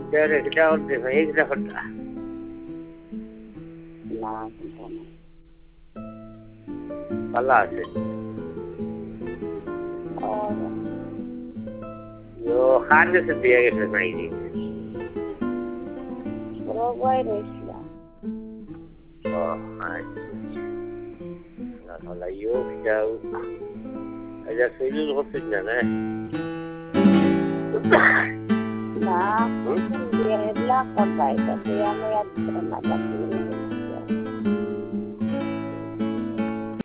Dari kita udah saya kita kerja. Nah, Kalah sih. oh, Yo, kan sedia gitu nah ini. coronavirus lah. Oh, hai. Nah, kalau yo jauh. Ada sih hospital nih. Nah, dia lah kabai tapi yang mau ya terima kasih.